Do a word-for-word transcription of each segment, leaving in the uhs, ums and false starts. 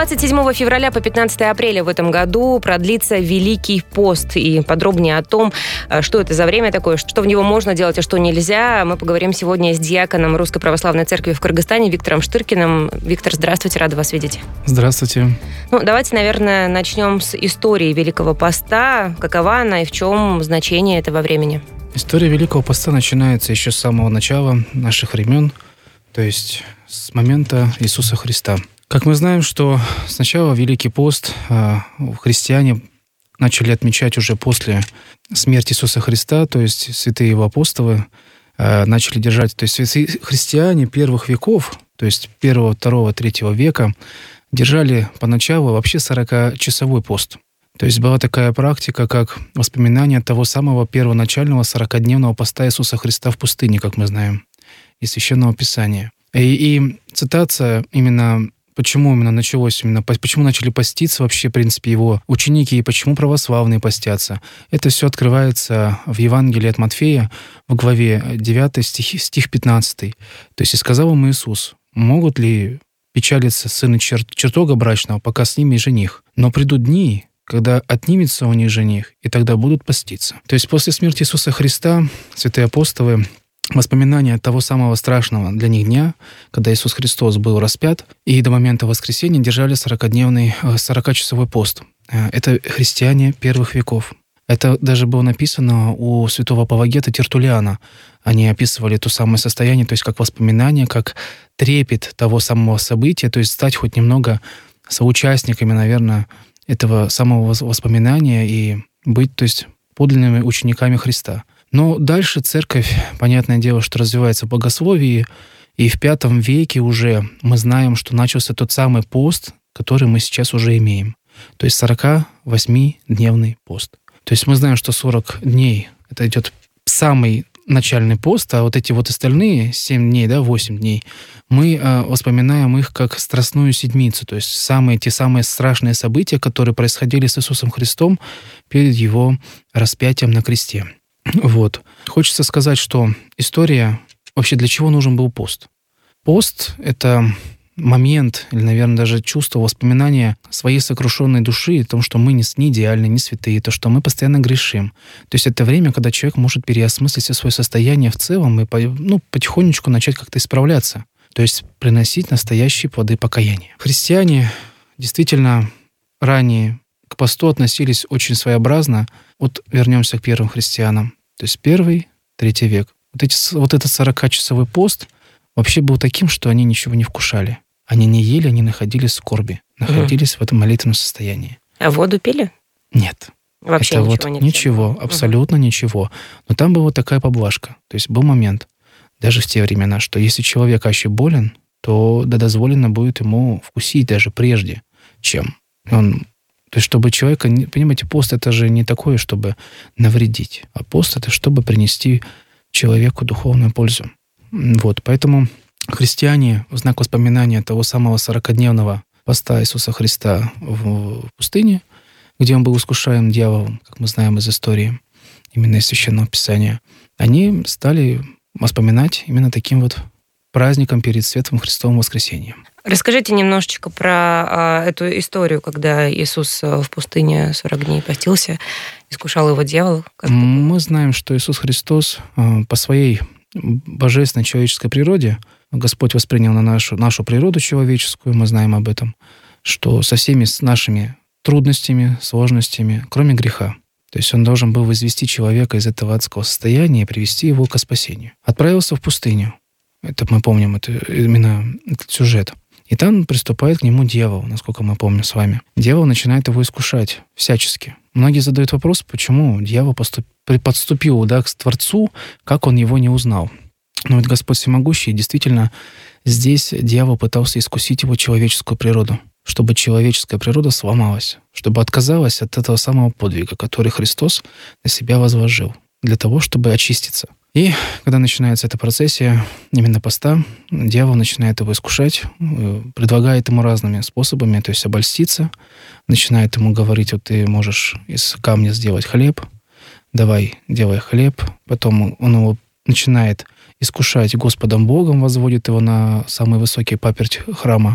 двадцать седьмого февраля по пятнадцатое апреля в этом году продлится Великий пост. И подробнее о том, что это за время такое, что в него можно делать, а что нельзя, мы поговорим сегодня с диаконом Русской Православной Церкви в Кыргызстане Виктором Штыркиным. Виктор, здравствуйте, рада вас видеть. Здравствуйте. Ну, давайте, наверное, начнем с истории Великого поста. Какова она и в чем значение этого времени? История Великого поста начинается еще с самого начала наших времен, то есть с момента Иисуса Христа. Как мы знаем, что сначала Великий пост э, христиане начали отмечать уже после смерти Иисуса Христа, то есть святые его апостолы э, начали держать. То есть святые христиане первых веков, то есть первого, второго, третьего века, держали поначалу вообще сорокачасовой пост. То есть была такая практика, как воспоминание того самого первоначального сорокадневного поста Иисуса Христа в пустыне, как мы знаем, из Священного Писания. И, и цитация именно почему именно началось, именно почему начали поститься вообще, в принципе, его ученики, и почему православные постятся. Это все открывается в Евангелии от Матфея в главе девятой, стих, стих пятнадцатый. То есть «И сказал им Иисус, могут ли печалиться сыны чер- чертога брачного, пока с ними жених? Но придут дни, когда отнимется у них жених, и тогда будут поститься». То есть после смерти Иисуса Христа святые апостолы воспоминания того самого страшного для них дня, когда Иисус Христос был распят, и до момента воскресения держали сорокадневный, сорокачасовой пост. Это христиане первых веков. Это даже было написано у святого апологета Тертуллиана. Они описывали то самое состояние, то есть как воспоминание, как трепет того самого события, то есть стать хоть немного соучастниками, наверное, этого самого воспоминания и быть, то есть, подлинными учениками Христа. Но дальше церковь, понятное дело, что развивается в богословии, и в пятом веке уже мы знаем, что начался тот самый пост, который мы сейчас уже имеем. То есть сорокавосьмидневный пост. То есть мы знаем, что сорок дней — это идет самый начальный пост, а вот эти вот остальные семь дней, да, восемь дней, мы э, воспоминаем их как страстную седмицу, то есть самые, те самые страшные события, которые происходили с Иисусом Христом перед Его распятием на кресте. Вот. Хочется сказать, что история... Вообще, для чего нужен был пост? Пост — это момент, или, наверное, даже чувство, воспоминания своей сокрушенной души, о том, что мы не, не идеальны, не святые, то, что мы постоянно грешим. То есть это время, когда человек может переосмыслить все свое состояние в целом и ну, потихонечку начать как-то исправляться. То есть приносить настоящие плоды покаяния. Христиане действительно ранее к посту относились очень своеобразно. Вот вернемся к первым христианам. То есть первый, третий век. Вот, эти, вот этот сорокачасовой пост вообще был таким, что они ничего не вкушали. Они не ели, они находились в скорби, находились mm. в этом молитвенном состоянии. А воду пили? Нет. Вообще это ничего вот нельзя? Ничего, абсолютно mm. ничего. Но там была вот такая поблажка. То есть был момент, даже в те времена, что если человек вообще болен, то да дозволено будет ему вкусить даже прежде, чем он... То есть чтобы человека... Понимаете, пост — это же не такое, чтобы навредить. А пост — это чтобы принести человеку духовную пользу. Вот, поэтому христиане в знак воспоминания того самого сорокадневного поста Иисуса Христа в пустыне, где он был искушаем дьяволом, как мы знаем из истории, именно из Священного Писания, они стали вспоминать именно таким вот праздником перед Светлым Христовым воскресением. Расскажите немножечко про а, эту историю, когда Иисус в пустыне сорок дней постился, искушал его дьявол. Мы знаем, что Иисус Христос по своей божественной человеческой природе, Господь воспринял на нашу, нашу природу человеческую, мы знаем об этом, что со всеми нашими трудностями, сложностями, кроме греха. То есть он должен был возвести человека из этого адского состояния и привести его к спасению. Отправился в пустыню. Это мы помним, это именно этот сюжет. И там приступает к нему дьявол, насколько мы помним с вами. Дьявол начинает его искушать всячески. Многие задают вопрос, почему дьявол поступ... подступил да, к Творцу, как он его не узнал. Но ведь Господь всемогущий, действительно, здесь дьявол пытался искусить его человеческую природу, чтобы человеческая природа сломалась, чтобы отказалась от этого самого подвига, который Христос на себя возложил, для того, чтобы очиститься. И когда начинается эта процессия именно поста, дьявол начинает его искушать, предлагает ему разными способами, то есть обольститься, начинает ему говорить, вот ты можешь из камня сделать хлеб, давай, делай хлеб. Потом он его начинает искушать Господом Богом, возводит его на самый высокий паперть храма,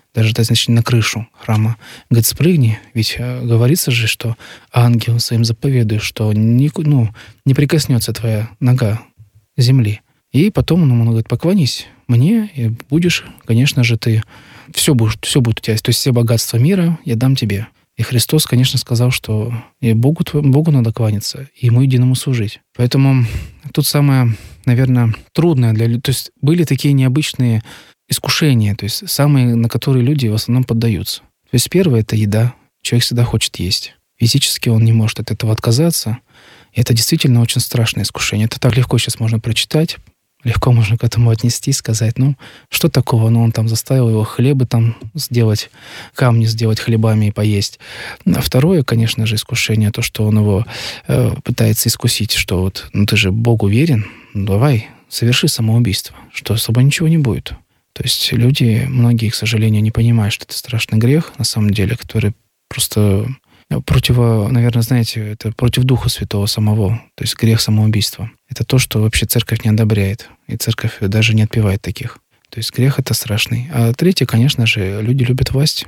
даже, значит, на крышу храма. Говорит, спрыгни, ведь говорится же, что ангел своим заповедует, что не, ну, не прикоснется твоя нога земли. И потом он ему говорит, поклонись мне, и будешь, конечно же, ты, все, будешь, все будет у тебя, то есть все богатства мира я дам тебе. И Христос, конечно, сказал, что и Богу, Богу надо кланяться, и Ему единому служить. Поэтому тут самое, наверное, трудное для людей, то есть были такие необычные искушения, то есть самые, на которые люди в основном поддаются. То есть первое — это еда. Человек всегда хочет есть. Физически он не может от этого отказаться. И это действительно очень страшное искушение. Это так легко сейчас можно прочитать, легко можно к этому отнестись, сказать, ну, что такого? Ну, он там заставил его хлебы там сделать, камни сделать хлебами и поесть. А второе, конечно же, искушение, то, что он его э, пытается искусить, что вот, ну, ты же Богу верен, ну, давай, соверши самоубийство, что с тобой ничего не будет. То есть люди, многие, к сожалению, не понимают, что это страшный грех, на самом деле, который просто против, наверное, знаете, это против Духа Святого самого, то есть грех самоубийства. Это то, что вообще церковь не одобряет, и церковь даже не отпевает таких. То есть грех — это страшный. А третье, конечно же, люди любят власть.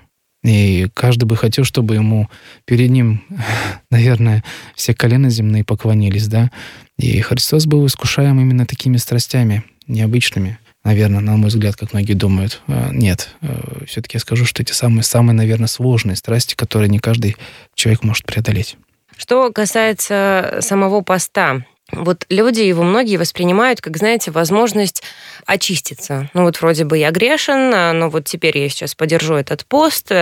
И каждый бы хотел, чтобы ему перед ним, наверное, все колена земные поклонились, да. И Христос был искушаем именно такими страстями необычными. Наверное, на мой взгляд, как многие думают. Нет, все-таки я скажу, что эти самые, самые, наверное, сложные страсти, которые не каждый человек может преодолеть. Что касается самого поста, вот люди его многие воспринимают как, знаете, возможность очиститься. Ну вот вроде бы я грешен, но вот теперь я сейчас подержу этот пост,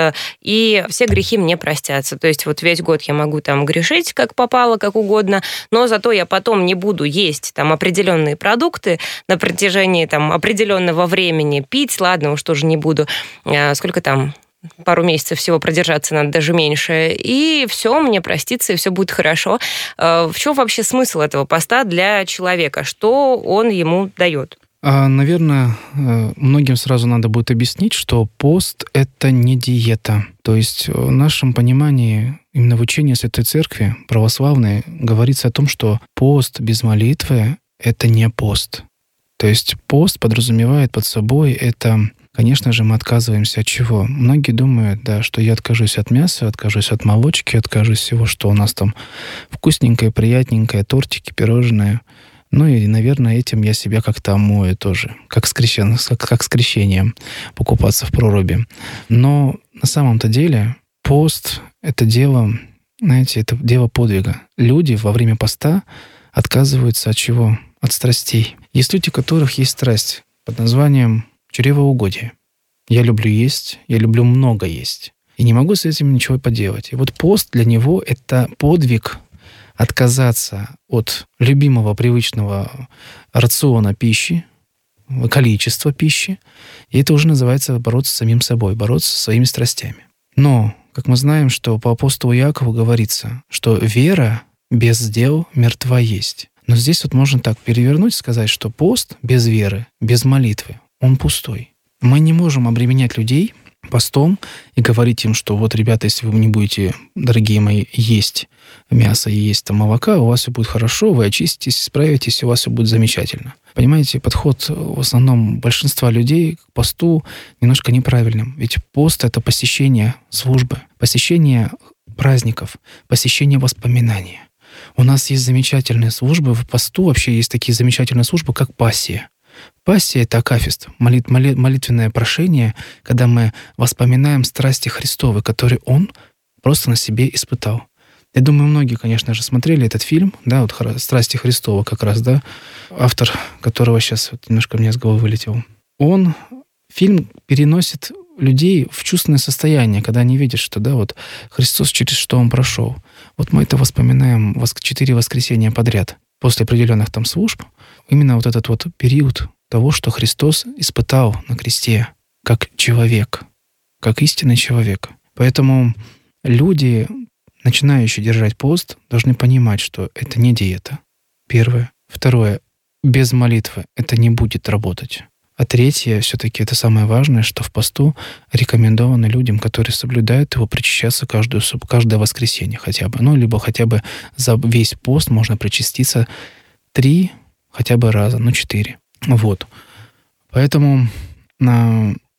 и все грехи мне простятся. То есть вот весь год я могу там грешить как попало, как угодно, но зато я потом не буду есть там определенные продукты на протяжении там определенного времени, пить, ладно, уж тоже не буду. Сколько там? Пару месяцев всего продержаться надо, даже меньше. И все, мне простится, и все будет хорошо. В чем вообще смысл этого поста для человека? Что он ему дает? Наверное, многим сразу надо будет объяснить, что пост — это не диета. То есть в нашем понимании, именно в учении Святой Церкви православной, говорится о том, что пост без молитвы — это не пост. То есть пост подразумевает под собой это... Конечно же, мы отказываемся от чего? Многие думают, да, что я откажусь от мяса, откажусь от молочки, откажусь от всего, что у нас там вкусненькое, приятненькое, тортики, пирожные. Ну и, наверное, этим я себя как-то омою тоже, как с, крещен... как, как с крещением покупаться в проруби. Но на самом-то деле пост — это дело, знаете, это дело подвига. Люди во время поста отказываются от чего? От страстей. Есть люди, у которых есть страсть под названием чревоугодие. Я люблю есть, я люблю много есть. И не могу с этим ничего поделать. И вот пост для него — это подвиг отказаться от любимого, привычного рациона пищи, количества пищи. И это уже называется бороться с самим собой, бороться со своими страстями. Но, как мы знаем, что по апостолу Иакову говорится, что вера без дел мертва есть. Но здесь вот можно так перевернуть, сказать, что пост без веры, без молитвы, он пустой. Мы не можем обременять людей постом и говорить им, что вот, ребята, если вы не будете, дорогие мои, есть мясо и есть там молока, у вас все будет хорошо, вы очиститесь, справитесь, у вас все будет замечательно. Понимаете, подход в основном большинства людей к посту немножко неправильным. Ведь пост — это посещение службы, посещение праздников, посещение воспоминаний. У нас есть замечательные службы в посту, вообще есть такие замечательные службы, как пассия. Пассия — это акафист, молит, молит, молитвенное прошение, когда мы воспоминаем страсти Христовы, которые Он просто на себе испытал. Я думаю, многие, конечно же, смотрели этот фильм, да, вот «Страсти Христова» как раз, да, автор которого сейчас вот немножко мне с головы вылетел. Он, фильм переносит людей в чувственное состояние, когда они видят, что, да, вот Христос через что Он прошел. Вот мы это воспоминаем четыре воскресенья подряд, после определенных там служб, именно вот этот вот период того, что Христос испытал на кресте как человек, как истинный человек. Поэтому люди, начинающие держать пост, должны понимать, что это не диета. Первое. Второе. Без молитвы это не будет работать. А третье, все-таки это самое важное, что в посту рекомендовано людям, которые соблюдают его, причащаться каждую, каждое воскресенье хотя бы. Ну, либо хотя бы за весь пост можно причаститься три хотя бы раза, ну, четыре. Вот. Поэтому на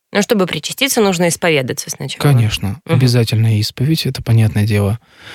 Но чтобы причаститься, нужно исповедаться сначала. Конечно, угу. обязательно исповедь, это понятное дело.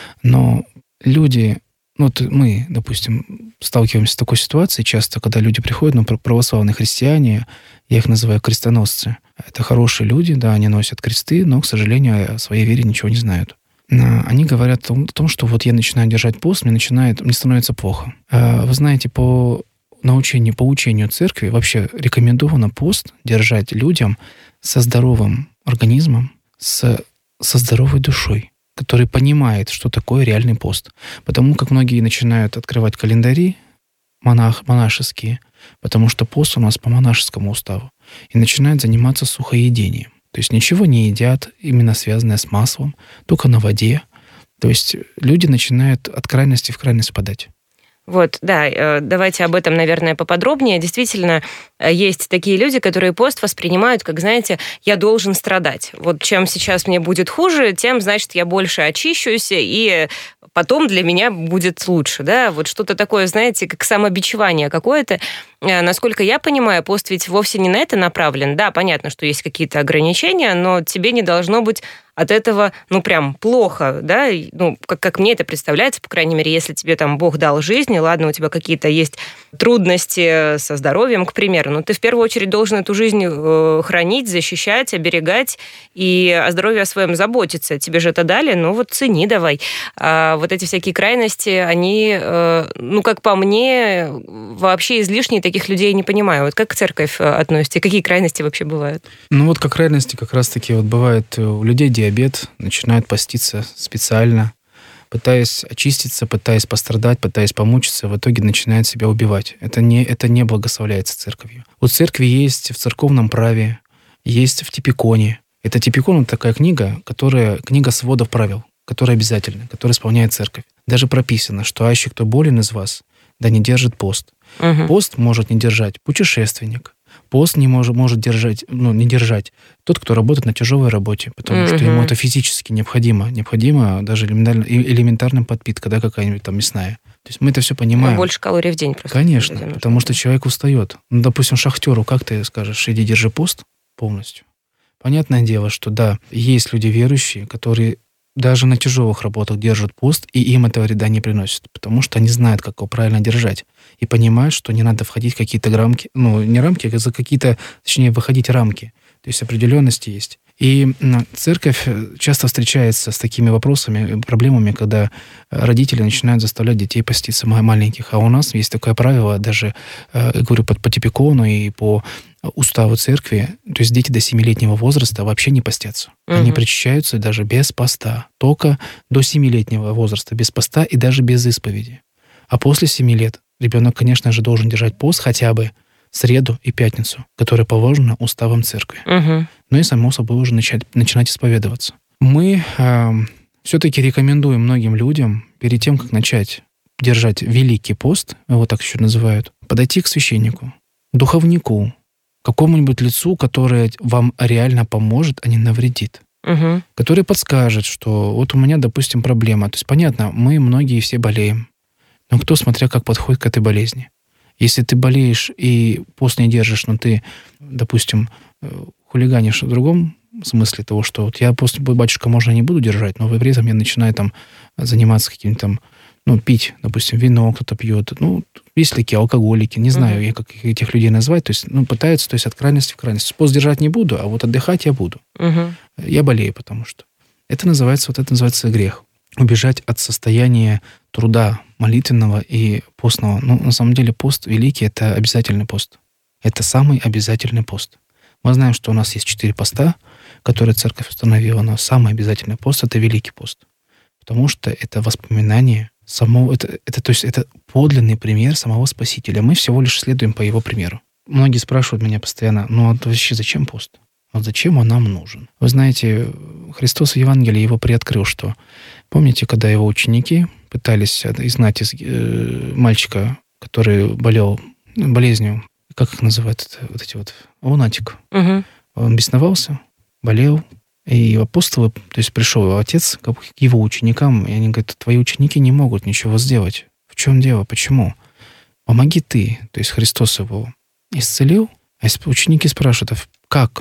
Но люди, ну, вот мы, допустим, сталкиваемся с такой ситуацией часто, когда люди приходят, ну, православные христиане, я их называю крестоносцы. Это хорошие люди, да, они носят кресты, но, к сожалению, о своей вере ничего не знают. Они говорят о том, о том, что вот я начинаю держать пост, мне начинает, мне становится плохо. Вы знаете, по научению, по учению церкви вообще рекомендовано пост держать людям со здоровым организмом, с, со здоровой душой, который понимает, что такое реальный пост. Потому как многие начинают открывать календари монах, монашеские, потому что пост у нас по монашескому уставу, и начинают заниматься сухоедением. То есть ничего не едят, именно связанное с маслом, только на воде. То есть люди начинают от крайности в крайность падать. Вот, да, давайте об этом, наверное, поподробнее. Действительно, есть такие люди, которые пост воспринимают, как, знаете, я должен страдать. Вот чем сейчас мне будет хуже, тем, значит, я больше очищусь, и потом для меня будет лучше, да? Вот что-то такое, знаете, как самобичевание какое-то. Насколько я понимаю, пост ведь вовсе не на это направлен. Да, понятно, что есть какие-то ограничения, но тебе не должно быть от этого, ну, прям плохо, да, ну, как, как мне это представляется, по крайней мере, если тебе там Бог дал жизнь, ладно, у тебя какие-то есть трудности со здоровьем, к примеру, но ты в первую очередь должен эту жизнь э, хранить, защищать, оберегать и о здоровье о своем заботиться. Тебе же это дали, ну, вот цени давай. А вот эти всякие крайности, они, э, ну, как по мне, вообще излишние, таких людей не понимаю. Вот как церковь относится, и какие крайности вообще бывают? Ну, вот как крайности как раз-таки вот бывает у людей диабет, начинают поститься специально, пытаясь очиститься, пытаясь пострадать, пытаясь помучиться, в итоге начинают себя убивать. Это не, это не благословляется церковью. У церкви есть в церковном праве, есть в Типиконе. Это Типикон — это такая книга, которая, книга сводов правил, которая обязательна, которая исполняет церковь. Даже прописано, что аще кто болен из вас, да не держит пост. Угу. Пост может не держать путешественник. Пост не может, может держать, ну, не держать тот, кто работает на тяжелой работе, потому mm-hmm. что ему это физически необходимо. Необходимо даже элементарная подпитка, да, какая-нибудь там мясная. То есть мы это все понимаем. Больше калорий в день просто. Конечно, потому что человек устает. Ну, допустим, шахтеру, как ты скажешь, иди держи пост полностью? Понятное дело, что да, есть люди верующие, которые даже на тяжелых работах держат пост, и им этого вреда не приносит, потому что они знают, как его правильно держать, и понимают, что не надо входить в какие-то рамки, ну, не рамки, а за какие-то, точнее, выходить рамки, то есть определенности есть. И церковь часто встречается с такими вопросами, проблемами, когда родители начинают заставлять детей поститься маленьких. А у нас есть такое правило, даже, я говорю, по, по Типикону и по уставу церкви, то есть дети до семилетнего возраста вообще не постятся. Угу. Они причащаются даже без поста. Только до семилетнего возраста без поста и даже без исповеди. А после семи лет ребенок, конечно же, должен держать пост хотя бы среду и пятницу, которая положена уставом церкви. Угу. Ну и, само собой, уже начать, начинать исповедоваться. Мы э, все-таки рекомендуем многим людям, перед тем, как начать держать Великий пост, его так еще называют, подойти к священнику, духовнику, какому-нибудь лицу, которое вам реально поможет, а не навредит. Угу. Который подскажет, что вот у меня, допустим, проблема. То есть, понятно, мы многие все болеем. Но кто, смотря как подходит к этой болезни. Если ты болеешь и пост не держишь, но ты, допустим, хулиганишь в другом смысле того, что вот я пост, батюшка, можно не буду держать, но при этом я начинаю там заниматься каким-то там, ну, пить, допустим, вино кто-то пьет, ну, есть такие алкоголики, не знаю, uh-huh. я как этих людей назвать, то есть, ну, пытаются, то есть, от крайности в крайность. Пост держать не буду, а вот отдыхать я буду. Uh-huh. Я болею, потому что. Это называется, вот это называется грех. Убежать от состояния труда молитвенного и постного. Ну, на самом деле, пост великий — это обязательный пост. Это самый обязательный пост. Мы знаем, что у нас есть четыре поста, которые церковь установила, но самый обязательный пост — это Великий пост. Потому что это воспоминание самого, это, это, то есть это подлинный пример самого Спасителя. Мы всего лишь следуем по его примеру. Многие спрашивают меня постоянно, ну а вообще зачем пост? Вот зачем он нам нужен? Вы знаете, Христос в Евангелии его приоткрыл, что помните, когда его ученики пытались изгнать из э, мальчика, который болел болезнью, как их называют, вот эти вот, лунатик. Угу. Он бесновался, болел, и апостолы, то есть пришел его отец к его ученикам, и они говорят, твои ученики не могут ничего сделать. В чем дело? Почему? Помоги ты. То есть Христос его исцелил, а ученики спрашивают, а как? Он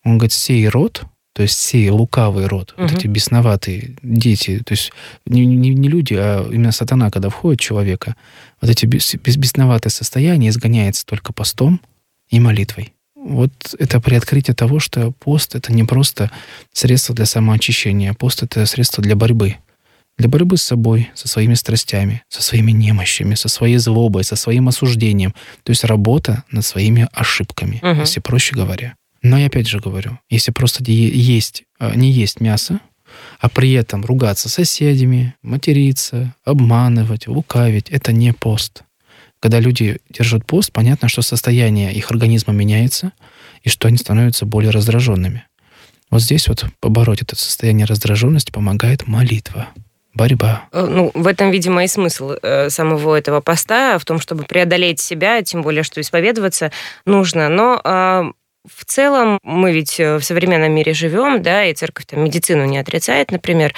Он говорит, сей род, то есть сей лукавый род, угу. вот эти бесноватые дети, то есть не, не, не люди, а именно сатана, когда входит в человека, вот эти бес, бесноватые состояния изгоняется только постом и молитвой. Вот это приоткрытие того, что пост — это не просто средство для самоочищения, пост — это средство для борьбы. Для борьбы с собой, со своими страстями, со своими немощами, со своей злобой, со своим осуждением. То есть работа над своими ошибками, угу. если проще говоря. Но я опять же говорю, если просто есть, не есть мясо, а при этом ругаться с соседями, материться, обманывать, лукавить — это не пост. Когда люди держат пост, понятно, что состояние их организма меняется, и что они становятся более раздраженными. Вот здесь вот побороть это состояние раздраженности помогает молитва, борьба. Ну, в этом, видимо, и смысл самого этого поста, в том, чтобы преодолеть себя, тем более, что исповедоваться нужно. Но в целом мы ведь в современном мире живем, да, и церковь там медицину не отрицает, например.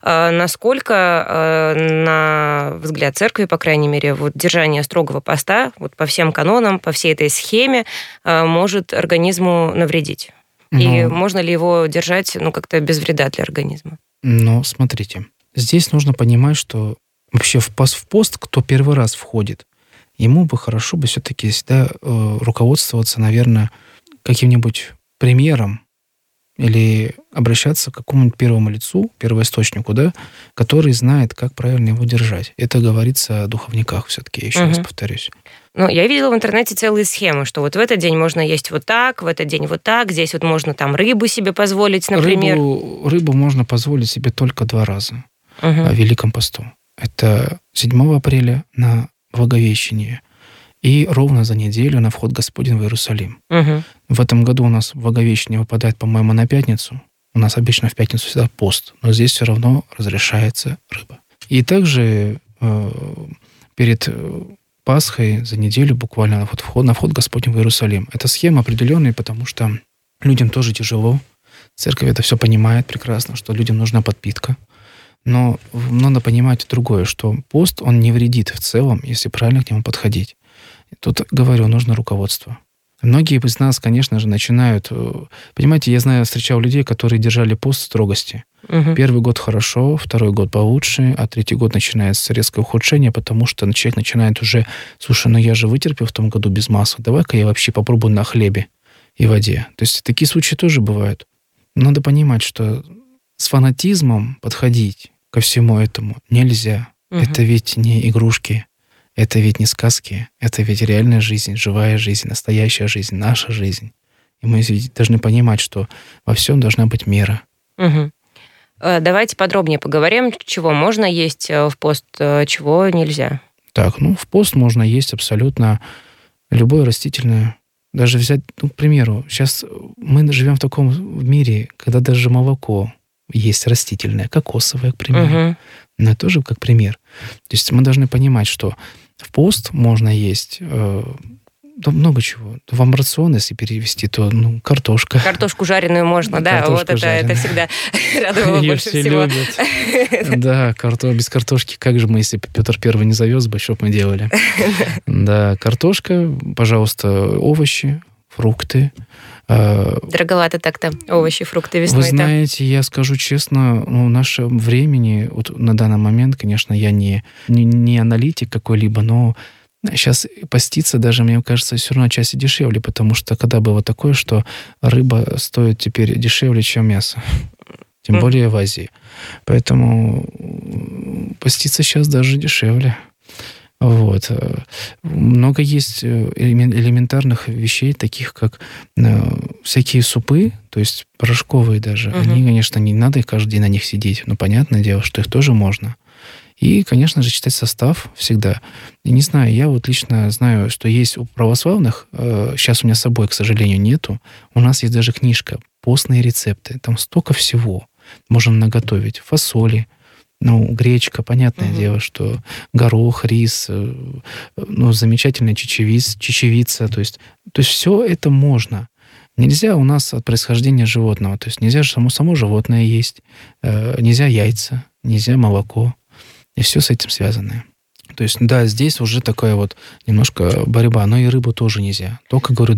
Насколько, на взгляд церкви, по крайней мере, вот держание строгого поста вот по всем канонам, по всей этой схеме может организму навредить? Но... И можно ли его держать, ну, как-то без вреда для организма? Ну, смотрите, здесь нужно понимать, что вообще в пост, в пост кто первый раз входит, ему бы хорошо бы все-таки всегда э, руководствоваться, наверное, каким-нибудь примером или обращаться к какому-нибудь первому лицу, первоисточнику, да, который знает, как правильно его держать. Это говорится о духовниках все-таки, я еще угу. раз повторюсь. Ну, я видела в интернете целые схемы, что вот в этот день можно есть вот так, в этот день вот так, здесь вот можно там рыбу себе позволить, например. Рыбу, рыбу можно позволить себе только два раза угу. в Великом посту. Это седьмого апреля на Благовещение и ровно за неделю на вход Господень в Иерусалим. Угу. В этом году у нас Благовещение выпадает, по-моему, на пятницу. У нас обычно в пятницу всегда пост, но здесь все равно разрешается рыба. И также э, перед Пасхой за неделю буквально на вход, на вход Господень в Иерусалим. Это схема определенная, потому что людям тоже тяжело. Церковь это все понимает прекрасно, что людям нужна подпитка. Но надо понимать другое, что пост, он не вредит в целом, если правильно к нему подходить. Тут, говорю, нужно руководство. Многие из нас, конечно же, начинают... Понимаете, я знаю, встречал людей, которые держали пост в строгости. Угу. Первый год хорошо, второй год получше, а третий год начинается резкое ухудшение, потому что человек начинает уже... Слушай, ну я же вытерпел в том году без масла, давай-ка я вообще попробую на хлебе и воде. То есть такие случаи тоже бывают. Надо понимать, что с фанатизмом подходить ко всему этому нельзя. Угу. Это ведь не игрушки. Это ведь не сказки, это ведь реальная жизнь, живая жизнь, настоящая жизнь, наша жизнь. И мы должны понимать, что во всем должна быть мера. Угу. Давайте подробнее поговорим, чего можно есть в пост, чего нельзя. Так, ну в пост можно есть абсолютно любое растительное. Даже взять, ну, к примеру, сейчас мы живем в таком мире, когда даже молоко есть растительное, кокосовое, к примеру. Угу. Но это тоже как пример. То есть мы должны понимать, что в пост можно есть э, да, много чего. Вам рацион, если перевести, то ну, картошка. Картошку жареную можно, да? Картошка вот это, это всегда радовало больше всего. Любят. Да, карто... без картошки, как же мы, если Петр Первый не завез бы, что бы мы делали? Да, картошка, пожалуйста, овощи, фрукты. Дороговато так-то овощи, фрукты весной. Вы знаете, я скажу честно, ну, в нашем времени, вот на данный момент, конечно, я не, не, не аналитик какой-либо, но сейчас поститься даже, мне кажется, все равно отчасти дешевле, потому что когда было такое, что рыба стоит теперь дешевле, чем мясо. Тем mm. более в Азии. Поэтому поститься сейчас даже дешевле. Вот. Много есть элементарных вещей, таких как всякие супы, то есть порошковые даже. Uh-huh. Они, конечно, не надо их каждый день на них сидеть, но понятное дело, что их тоже можно. И, конечно же, читать состав всегда. И не знаю, я вот лично знаю, что есть у православных, сейчас у меня с собой, к сожалению, нету, у нас есть даже книжка «Постные рецепты». Там столько всего можно наготовить. Фасоли, ну, гречка, понятное угу. дело, что горох, рис, ну, замечательная чечевица, чечевица, то есть, то есть все это можно. Нельзя у нас от происхождения животного, то есть нельзя же само, само животное есть, э, нельзя яйца, нельзя молоко, и все с этим связанное. То есть, да, здесь уже такая вот немножко борьба, но и рыбу тоже нельзя. Только, говорю, два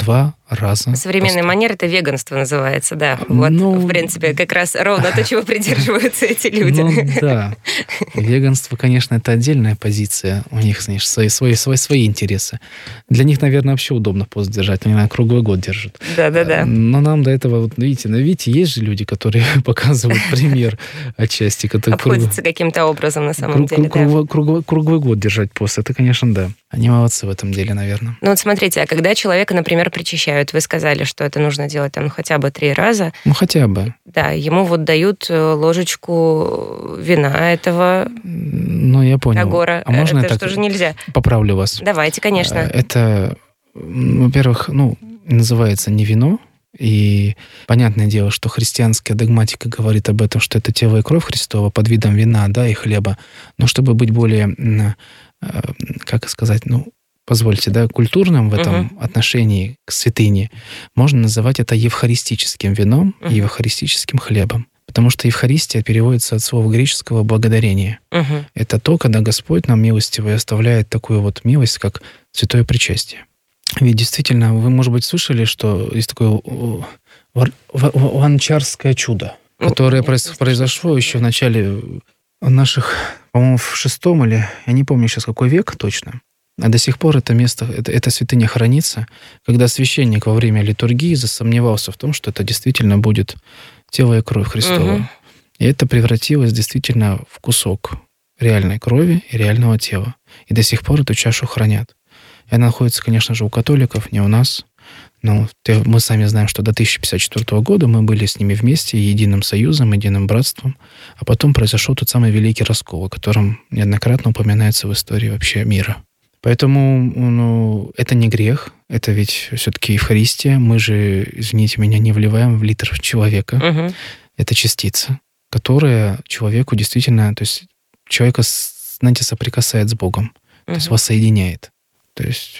раза. Современная поста. манера — это веганство называется, да. Вот, ну, в принципе, как раз ровно то, чего придерживаются эти люди. Ну, да. Веганство, конечно, это отдельная позиция. У них, знаешь, свои, свои, свои, свои интересы. Для них, наверное, вообще удобно пост держать. Они, наверное, круглый год держат. Да-да-да. Но нам до этого, вот видите, ну, видите, есть же люди, которые показывают пример отчасти. Обходятся каким-то образом, на самом деле, да. Круглый год держать пост, это, конечно, да. Они молодцы в этом деле, наверное. Ну вот смотрите, а когда человека, например, причащают, вы сказали, что это нужно делать там хотя бы три раза. Ну хотя бы. Да, ему вот дают ложечку вина этого. Ну я понял. Тагора. А можно это я что же нельзя? Поправлю вас. Давайте, конечно. Это, во-первых, ну называется не вино. И понятное дело, что христианская догматика говорит об этом, что это тело и кровь Христова под видом вина, да, и хлеба. Но чтобы быть более, как сказать, ну, позвольте, да, культурным в этом uh-huh. отношении к святыне, можно называть это евхаристическим вином uh-huh. и евхаристическим хлебом. Потому что Евхаристия переводится от слова греческого «благодарение». Uh-huh. Это то, когда Господь нам милостиво оставляет такую вот милость, как святое причастие. Ведь действительно, вы, может быть, слышали, что есть такое ланчарское чудо, которое uh-huh. произошло еще в начале наших, по-моему, в шестом или, я не помню сейчас какой век точно. А до сих пор это место, это, эта святыня хранится, когда священник во время литургии засомневался в том, что это действительно будет тело и кровь Христова. Угу. И это превратилось действительно в кусок реальной крови и реального тела. И до сих пор эту чашу хранят. И она находится, конечно же, у католиков, не у нас. Но мы сами знаем, что до тысяча пятьдесят четвёртого года мы были с ними вместе, единым союзом, единым братством. А потом произошел тот самый великий раскол, о котором неоднократно упоминается в истории вообще мира. Поэтому ну, это не грех, это ведь все-таки Евхаристия. Мы же, извините меня, не вливаем в литр человека. Uh-huh. Это частица, которая человеку действительно, то есть человека, знаете, соприкасает с Богом, uh-huh. то есть воссоединяет. То есть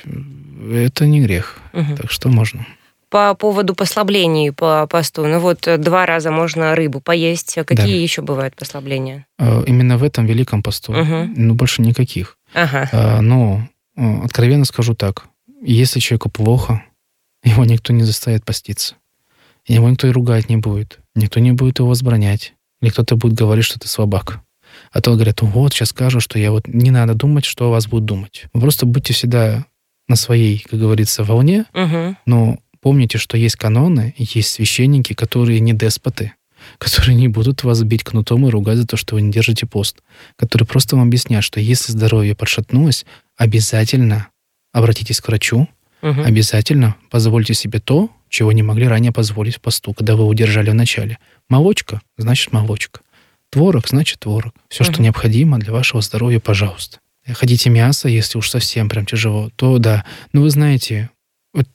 это не грех, uh-huh. так что можно. По поводу послаблений по посту, ну вот два раза можно рыбу поесть. Какие да. еще бывают послабления? Именно в этом великом посту, uh-huh. ну больше никаких. Uh-huh. Но откровенно скажу так, если человеку плохо, его никто не заставит поститься. Его никто и ругать не будет. Никто не будет его возбранять. Или кто-то будет говорить, что ты слабак. А то говорят, вот, сейчас скажу, что я вот... Не надо думать, что о вас будут думать. Вы просто будьте всегда на своей, как говорится, волне, угу. но помните, что есть каноны, есть священники, которые не деспоты, которые не будут вас бить кнутом и ругать за то, что вы не держите пост, которые просто вам объяснят, что если здоровье подшатнулось, обязательно обратитесь к врачу, угу. обязательно позвольте себе то, чего не могли ранее позволить в посту, когда вы удержали в начале. Молочка, значит молочка. Творог, значит творог. Все, угу. что необходимо для вашего здоровья, пожалуйста. Хотите мясо, если уж совсем прям тяжело, то да. Но вы знаете, вот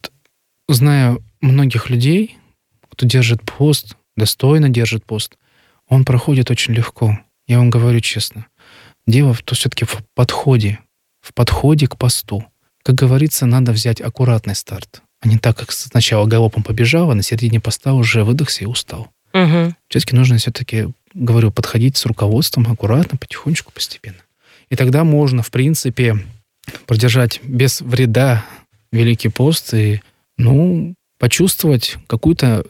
зная многих людей, кто держит пост, достойно держит пост, он проходит очень легко. Я вам говорю честно. Дело в, то все-таки в подходе, в подходе к посту. Как говорится, надо взять аккуратный старт, а не так, как сначала галопом побежал, а на середине поста уже выдохся и устал. Угу. Все-таки нужно все-таки, говорю, подходить с руководством аккуратно, потихонечку, постепенно. И тогда можно, в принципе, продержать без вреда Великий пост и, ну, почувствовать какую-то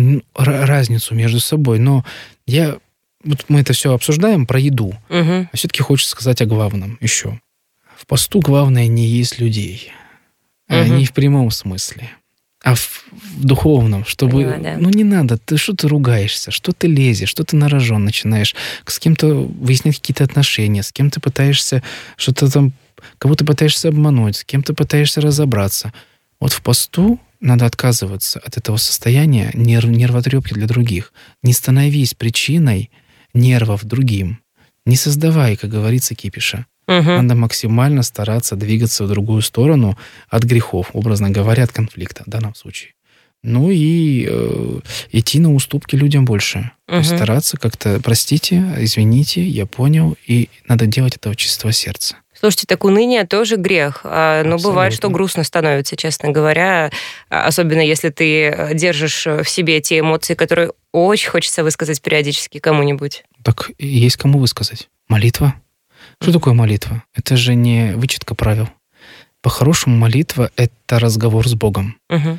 разницу между собой. Но я... Вот мы это все обсуждаем про еду, угу. а все-таки хочется сказать о главном еще. В посту главное не есть людей. Угу. А не в прямом смысле, а в, в духовном, чтобы... Поняла, да. Ну, не надо, ты что ты ругаешься, что ты лезешь, что ты на рожон начинаешь, с кем-то выяснять какие-то отношения, с кем ты пытаешься что-то там... Кого ты пытаешься обмануть, с кем ты пытаешься разобраться. Вот в посту надо отказываться от этого состояния нерв, нервотрепки для других. Не становись причиной нервов другим. Не создавай, как говорится, кипиша. Угу. Надо максимально стараться двигаться в другую сторону от грехов, образно говоря, от конфликта в данном случае. Ну и э, идти на уступки людям больше. Угу. Стараться как-то, простите, извините, я понял, и надо делать это от чистого сердца. Слушайте, так уныние тоже грех. Но бывает, что грустно становится, честно говоря. Особенно если ты держишь в себе те эмоции, которые очень хочется высказать периодически кому-нибудь. Так есть кому высказать. Молитва. Что такое молитва? Это же не вычетка правил. По-хорошему, молитва — это разговор с Богом. Угу.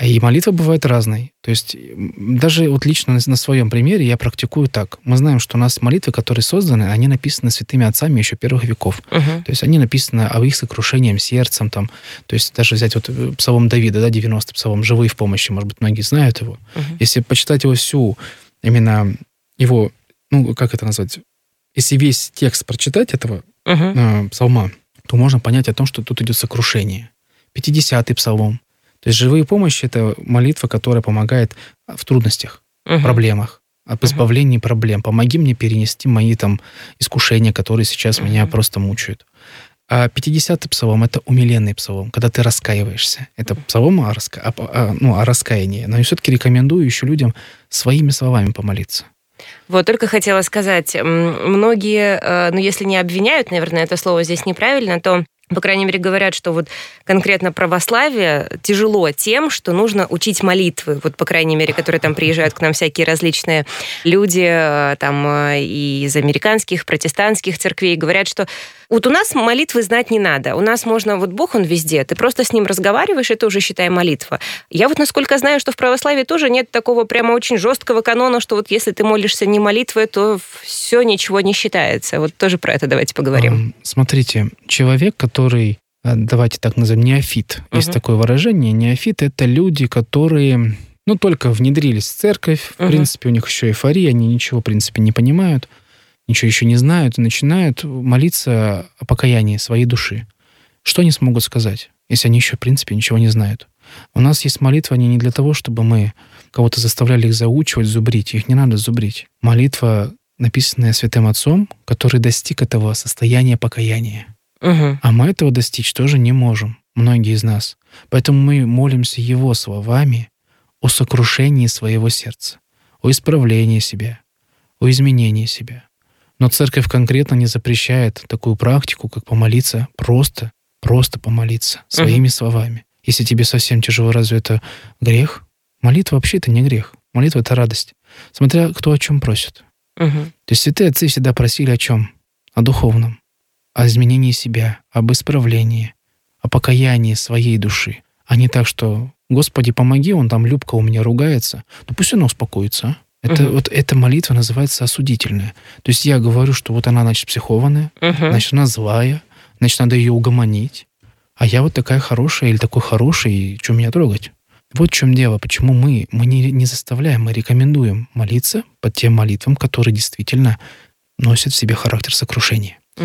И молитва бывает разной. То есть даже вот лично на своем примере я практикую так. Мы знаем, что у нас молитвы, которые созданы, они написаны святыми отцами еще первых веков. Uh-huh. То есть они написаны об их сокрушением сердцем. Там. То есть даже взять вот псалом Давида, да, девяностый псалом, «Живые в помощи», может быть, многие знают его. Uh-huh. Если почитать его всю, именно его, ну, как это назвать, если весь текст прочитать этого uh-huh. э, псалма, то можно понять о том, что тут идет сокрушение. пятидесятый псалом. То есть живые помощи — это молитва, которая помогает в трудностях, uh-huh. проблемах, об избавлении uh-huh. проблем. Помоги мне перенести мои там искушения, которые сейчас uh-huh. меня просто мучают. А пятидесятый псалом — это умиленный псалом, когда ты раскаиваешься. Это псалом о, раска... о, ну, о раскаянии. Но я все-таки рекомендую еще людям своими словами помолиться. Вот, только хотела сказать, многие, ну, если не обвиняют, наверное, это слово здесь неправильно, то по крайней мере, говорят, что вот конкретно православие тяжело тем, что нужно учить молитвы. Вот, по крайней мере, которые там приезжают к нам всякие различные люди там и из американских, протестантских церквей, говорят, что вот у нас молитвы знать не надо. У нас можно, вот Бог, Он везде. Ты просто с Ним разговариваешь, это уже, считай, молитва. Я вот насколько знаю, что в православии тоже нет такого прямо очень жесткого канона, что вот если ты молишься не молитвой, то все, ничего не считается. Вот тоже про это давайте поговорим. Смотрите, человек, который который, давайте так назовем, неофит. Есть uh-huh. такое выражение. Неофит — это люди, которые, ну, только внедрились в церковь. В uh-huh. принципе, у них еще эйфория, они ничего, в принципе, не понимают, ничего еще не знают, и начинают молиться о покаянии своей души. Что они смогут сказать, если они еще, в принципе, ничего не знают? У нас есть молитва, они не для того, чтобы мы кого-то заставляли их заучивать, зубрить. Их не надо зубрить. Молитва, написанная Святым Отцом, который достиг этого состояния покаяния. Угу. А мы этого достичь тоже не можем, многие из нас. Поэтому мы молимся Его словами о сокрушении своего сердца, о исправлении себя, о изменении себя. Но церковь конкретно не запрещает такую практику, как помолиться просто, просто помолиться своими угу. словами. Если тебе совсем тяжело, разве это грех? Молитва вообще это не грех. Молитва — это радость. Смотря кто о чем просит. Угу. То есть святые отцы всегда просили о чем? О духовном. О изменении себя, об исправлении, о покаянии своей души. А не так, что «Господи, помоги, он там, Любка у меня ругается». Ну пусть она успокоится. А? Это, uh-huh. вот эта молитва называется осудительная. То есть я говорю, что вот она, значит, психованная, uh-huh. значит, она злая, значит, надо ее угомонить. А я вот такая хорошая или такой хороший, и что меня трогать? Вот в чем дело. Почему мы, мы не, не заставляем, мы рекомендуем молиться под тем молитвам, которые действительно носят в себе характер сокрушения. Uh-huh.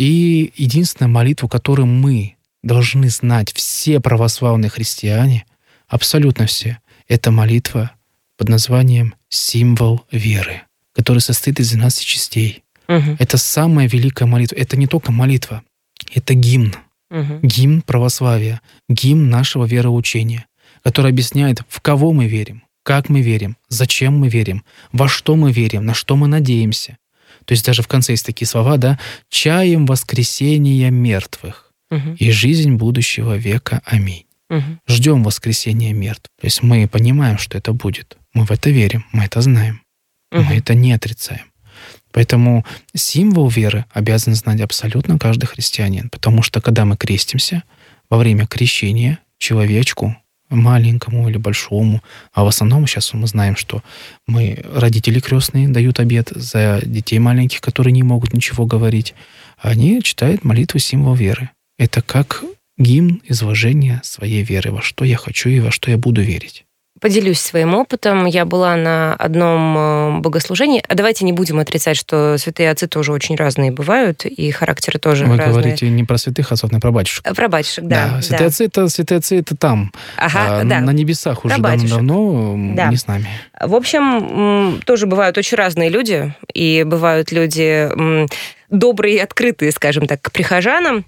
И единственная молитва, которую мы должны знать все православные христиане, абсолютно все, это молитва под названием «Символ веры», который состоит из двенадцати частей. Uh-huh. Это самая великая молитва. Это не только молитва, это гимн. Uh-huh. Гимн православия, гимн нашего вероучения, который объясняет, в кого мы верим, как мы верим, зачем мы верим, во что мы верим, на что мы надеемся. То есть даже в конце есть такие слова, да, «чаем воскресения мертвых угу. и жизнь будущего века. Аминь». Угу. Ждем воскресения мертвых. То есть мы понимаем, что это будет. Мы в это верим, мы это знаем. Угу. Мы это не отрицаем. Поэтому символ веры обязан знать абсолютно каждый христианин. Потому что когда мы крестимся, во время крещения человечку, маленькому или большому, а в основном сейчас мы знаем, что мы, родители крестные, дают обет за детей маленьких, которые не могут ничего говорить. Они читают молитву «Символ веры». Это как гимн изложения своей веры, во что я хочу и во что я буду верить. Поделюсь своим опытом. Я была на одном богослужении. А давайте не будем отрицать, что святые отцы тоже очень разные бывают, и характеры тоже Вы разные. Вы говорите не про святых отцов, а про батюшек. Про батюшек, да. да. Святые, да. Отцы, это, святые отцы это там, ага, а, да. на небесах уже давно, да. не с нами. В общем, тоже бывают очень разные люди, и бывают люди добрые и открытые, скажем так, к прихожанам.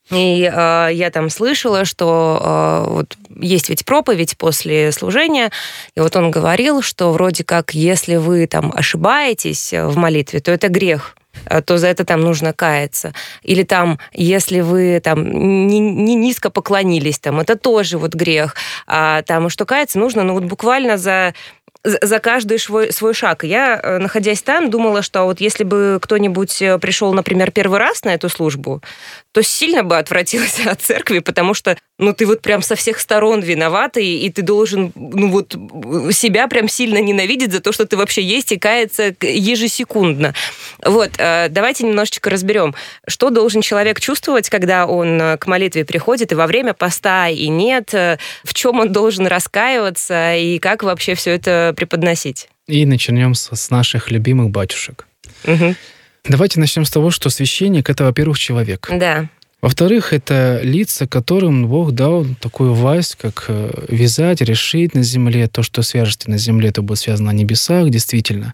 И э, я там слышала, что э, вот есть ведь проповедь после служения, и вот он говорил, что вроде как, если вы там ошибаетесь в молитве, то это грех, то за это там нужно каяться. Или там, если вы там не, не низко поклонились, там, это тоже вот грех. А там, что каяться нужно, ну вот буквально за... за каждый свой, свой шаг. Я, находясь там, думала, что вот если бы кто-нибудь пришел, например, первый раз на эту службу, то сильно бы отвратилась от церкви, потому что ну, ты вот прям со всех сторон виноватый, и ты должен, ну, вот себя прям сильно ненавидеть за то, что ты вообще есть, и каяться ежесекундно. Вот, давайте немножечко разберем, что должен человек чувствовать, когда он к молитве приходит, и во время поста, и нет, в чем он должен раскаиваться, и как вообще все это преподносить. И начнем с, с наших любимых батюшек. Угу. Давайте начнем с того, что священник — это, во-первых, человек. Да. Во-вторых, это лица, которым Бог дал такую власть, как вязать, решить на земле. То, что свяжете на земле, то будет связано на небесах, действительно.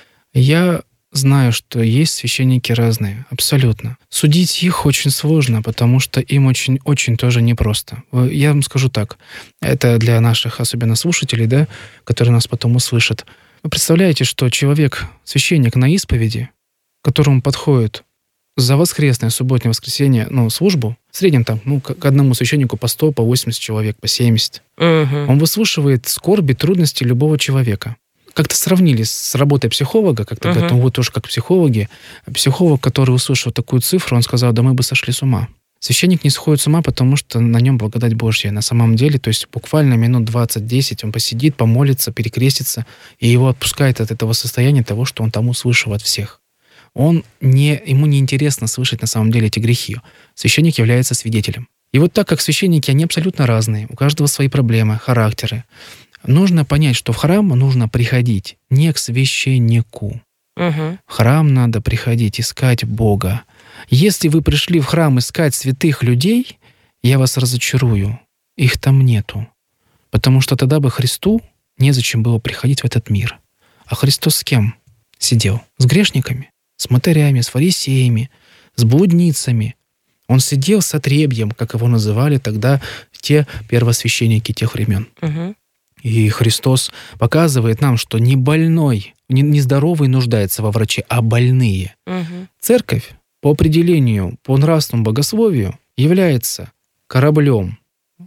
Я знаю, что есть священники разные, абсолютно. Судить их очень сложно, потому что им очень-очень тоже непросто. Я вам скажу так, это для наших, особенно слушателей, да, которые нас потом услышат. Вы представляете, что человек, священник на исповеди, к которому подходит за воскресное, субботнее, воскресенье, ну, службу, в среднем там, ну, к одному священнику по сто, по восемьдесят человек, по семьдесят. Угу. Он выслушивает скорби, трудности любого человека. Как-то сравнили с работой психолога, как-то угу. говорят, ну, вот тоже как психологи. Психолог, который услышал такую цифру, он сказал, да мы бы сошли с ума. Священник не сходит с ума, потому что на нем благодать Божья. На самом деле, то есть буквально минут двадцать-десять он посидит, помолится, перекрестится, и его отпускает от этого состояния того, что он там услышал от всех. Он не, ему не интересно слышать на самом деле эти грехи. Священник является свидетелем. И вот так как священники, они абсолютно разные, у каждого свои проблемы, характеры, нужно понять, что в храм нужно приходить не к священнику. Угу. В храм надо приходить, искать Бога. Если вы пришли в храм искать святых людей, я вас разочарую, их там нету. Потому что тогда бы Христу незачем было приходить в этот мир. А Христос с кем сидел? С грешниками. С мытарями, с фарисеями, с блудницами. Он сидел с отребьем, как его называли тогда те первосвященники тех времен. Угу. И Христос показывает нам, что не больной, не, не здоровый нуждается во враче, а больные. Угу. Церковь по определению, по нравственному богословию является кораблем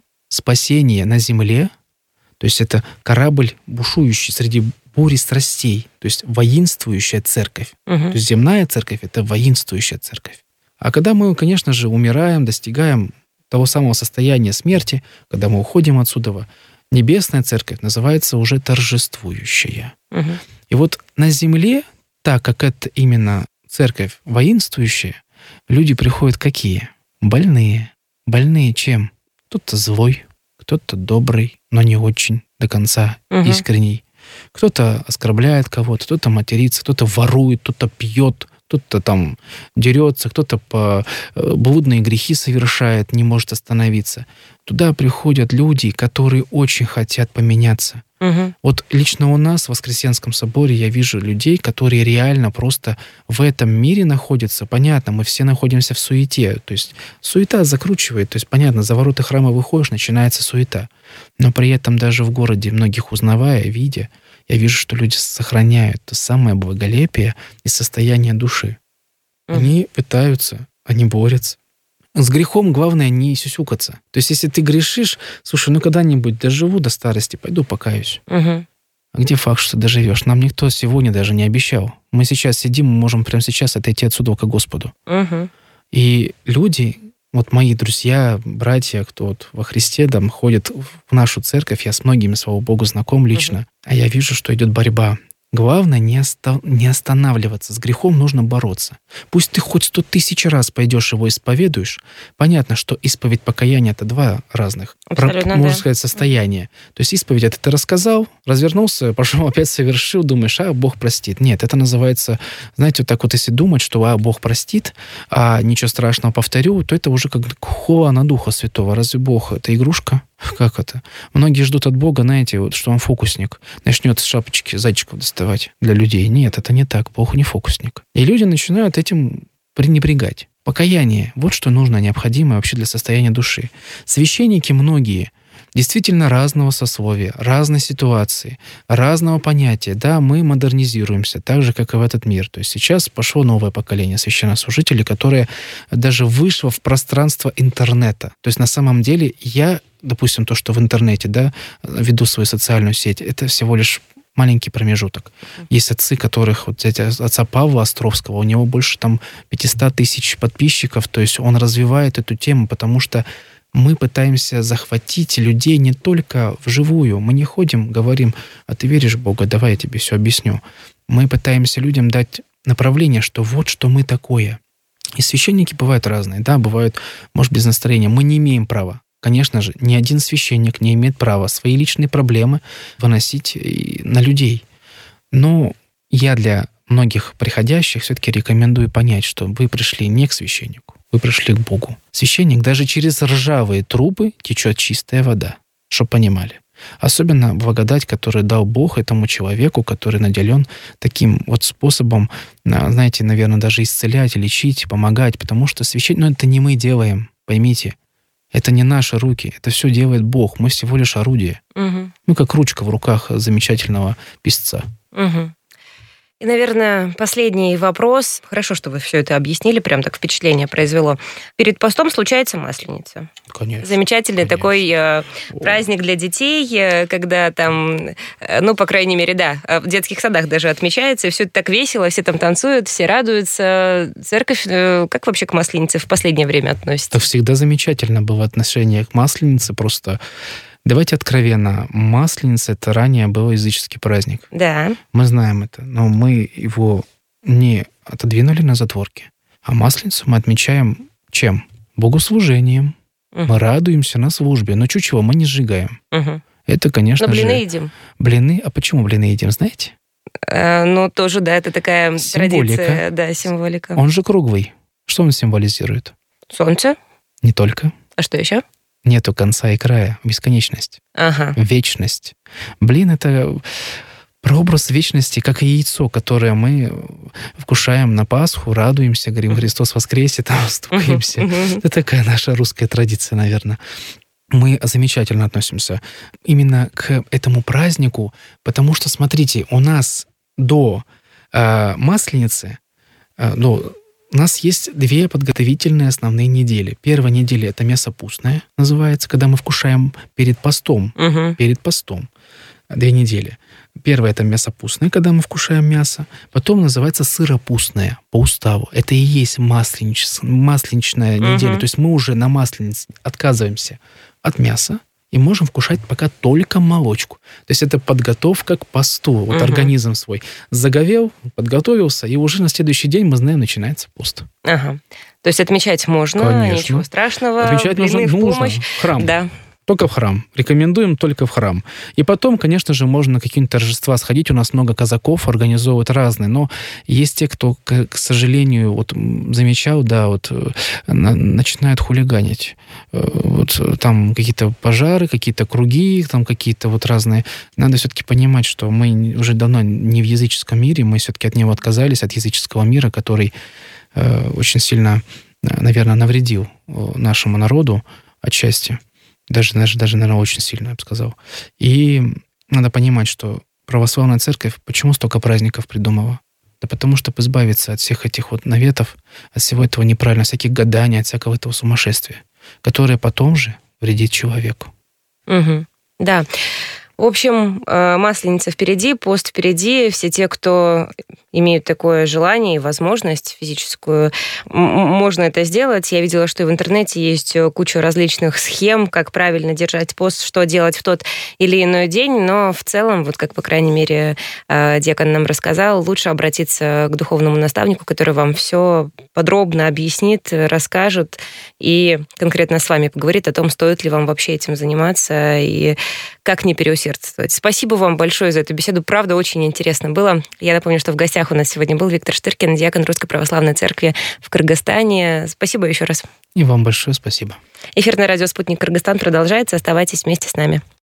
спасения на земле, то есть это корабль, бушующий среди бури страстей, то есть воинствующая церковь. Угу. То есть земная церковь — это воинствующая церковь. А когда мы, конечно же, умираем, достигаем того самого состояния смерти, когда мы уходим отсюда, небесная церковь называется уже торжествующая. Угу. И вот на земле, так как это именно церковь воинствующая, люди приходят какие? Больные. Больные чем? Кто-то злой, кто-то добрый, но не очень до конца угу. искренний. Кто-то оскорбляет кого-то, кто-то матерится, кто-то ворует, кто-то пьет, кто-то там дерется, кто-то по блудные грехи совершает, не может остановиться. Туда приходят люди, которые очень хотят поменяться. Угу. Вот лично у нас в Воскресенском соборе я вижу людей, которые реально просто в этом мире находятся. Понятно, мы все находимся в суете. То есть суета закручивает. То есть понятно, за ворота храма выходишь, начинается суета. Но при этом даже в городе, многих узнавая, видя, я вижу, что люди сохраняют то самое благолепие и состояние души. Mm. Они пытаются, они борются. С грехом главное не сюсюкаться. То есть если ты грешишь, слушай, ну когда-нибудь доживу до старости, пойду покаюсь. Mm-hmm. А где факт, что доживешь? Нам никто сегодня даже не обещал. Мы сейчас сидим, мы можем прямо сейчас отойти отсюда к Господу. Mm-hmm. И люди... Вот мои друзья, братья, кто вот во Христе там ходят в нашу церковь, я с многими, слава Богу, знаком лично, uh-huh. а я вижу, что идет борьба. Главное не, оста- не останавливаться. С грехом нужно бороться. Пусть ты хоть сто тысяч раз пойдешь его исповедуешь. Понятно, что исповедь покаяния — это два разных, про, можно да. сказать, состояния. То есть исповедь — это ты рассказал, развернулся, пошел, опять совершил, думаешь, а, Бог простит. Нет, это называется, знаете, вот так вот если думать, что а, Бог простит, а ничего страшного повторю, то это уже как хула на Духа Святого. Разве Бог — это игрушка? Как это? Многие ждут от Бога, знаете, вот, что он фокусник. Начнет с шапочки зайчиков доставать для людей. Нет, это не так. Бог не фокусник. И люди начинают этим пренебрегать. Покаяние — вот что нужно, необходимо вообще для состояния души. Священники многие действительно разного сословия, разной ситуации, разного понятия. Да, мы модернизируемся, так же, как и в этот мир. То есть сейчас пошло новое поколение священнослужителей, которое даже вышло в пространство интернета. То есть на самом деле я, допустим, то, что в интернете, да, веду свою социальную сеть, это всего лишь маленький промежуток. Есть отцы, которых, вот взять отца Павла Островского, у него больше там пятьсот тысяч подписчиков, то есть он развивает эту тему, потому что Мы пытаемся захватить людей не только вживую. Мы не ходим, говорим, а ты веришь в Бога, давай я тебе все объясню. Мы пытаемся людям дать направление, что вот что мы такое. И священники бывают разные, да, бывают, может, без настроения. Мы не имеем права. Конечно же, ни один священник не имеет права свои личные проблемы выносить на людей. Но я для многих приходящих все-таки рекомендую понять, что вы пришли не к священнику, вы пришли к Богу. Священник, даже через ржавые трубы течет чистая вода, чтобы понимали. Особенно благодать, которую дал Бог этому человеку, который наделен таким вот способом, знаете, наверное, даже исцелять, лечить, помогать, потому что священник, ну это не мы делаем, поймите. Это не наши руки, это все делает Бог, мы всего лишь орудие. Угу. Ну, как ручка в руках замечательного писца. Угу. И, наверное, последний вопрос. Хорошо, что вы все это объяснили, прям так впечатление произвело. Перед постом случается Масленица. Конечно. Замечательный конечно. такой э, праздник для детей, э, когда там, э, ну, по крайней мере, да, в детских садах даже отмечается, и все это так весело, все там танцуют, все радуются. Церковь, э, как вообще к Масленице в последнее время относится? Это всегда замечательно было отношение к Масленице, просто... Давайте откровенно, Масленица — это ранее был языческий праздник. Да. Мы знаем это, но мы его не отодвинули на затворки. А Масленицу мы отмечаем чем? Богослужением. Угу. Мы радуемся на службе. Но чуть чего, мы не сжигаем. Угу. Это, конечно же... Но блины же... едим. Блины? А почему блины едим, знаете? А, ну, тоже, да, это такая символика. Традиция. Да, символика. Он же круглый. Что он символизирует? Солнце. Не только. А что еще? Нету конца и края, бесконечность, ага. вечность. Блин, это прообраз вечности, как и яйцо, которое мы вкушаем на Пасху, радуемся, говорим «Христос воскресе», там стукаемся. Это такая наша русская традиция, наверное. Мы замечательно относимся именно к этому празднику, потому что, смотрите, у нас до э, Масленицы, э, до У нас есть две подготовительные основные недели. Первая неделя — это мясопустная, называется, когда мы вкушаем перед постом. Угу. Перед постом. Две недели. Первая — это мясопустная, когда мы вкушаем мясо. Потом называется сыропустная, по уставу. Это и есть масленич... масленичная угу. неделя. То есть мы уже на Масленице отказываемся от мяса и можем вкушать пока только молочку. То есть это подготовка к посту. Вот угу. организм свой заговел, подготовился, и уже на следующий день, мы знаем, начинается пост. Ага. То есть отмечать можно, Конечно. Ничего страшного. Отмечать нужно, в нужно. помощь. В храм. Да. Только в храм. Рекомендуем только в храм. И потом, конечно же, можно на какие-нибудь торжества сходить. У нас много казаков организовывают разные. Но есть те, кто, к, к сожалению, вот замечал, да, вот на, начинают хулиганить. Вот там какие-то пожары, какие-то круги, там какие-то вот разные. Надо все-таки понимать, что мы уже давно не в языческом мире, мы все-таки от него отказались, от языческого мира, который э, очень сильно, наверное, навредил нашему народу отчасти. Даже, даже, даже, наверное, очень сильно, я бы сказал. И надо понимать, что православная церковь, почему столько праздников придумала? Да потому, чтобы избавиться от всех этих вот наветов, от всего этого неправильного, всяких гаданий, от всякого этого сумасшествия, которое потом же вредит человеку. Угу. Да. В общем, Масленица впереди, пост впереди. Все те, кто имеют такое желание и возможность физическую, можно это сделать. Я видела, что и в интернете есть куча различных схем, как правильно держать пост, что делать в тот или иной день. Но в целом, вот как, по крайней мере, диакон нам рассказал, лучше обратиться к духовному наставнику, который вам все подробно объяснит, расскажет и конкретно с вами поговорит о том, стоит ли вам вообще этим заниматься и как не переусердствовать. Спасибо вам большое за эту беседу. Правда, очень интересно было. Я напомню, что в гостях у нас сегодня был Виктор Штыркин, диакон Русской Православной Церкви в Кыргызстане. Спасибо еще раз. И вам большое спасибо. Эфир на радио «Спутник Кыргызстан» продолжается. Оставайтесь вместе с нами.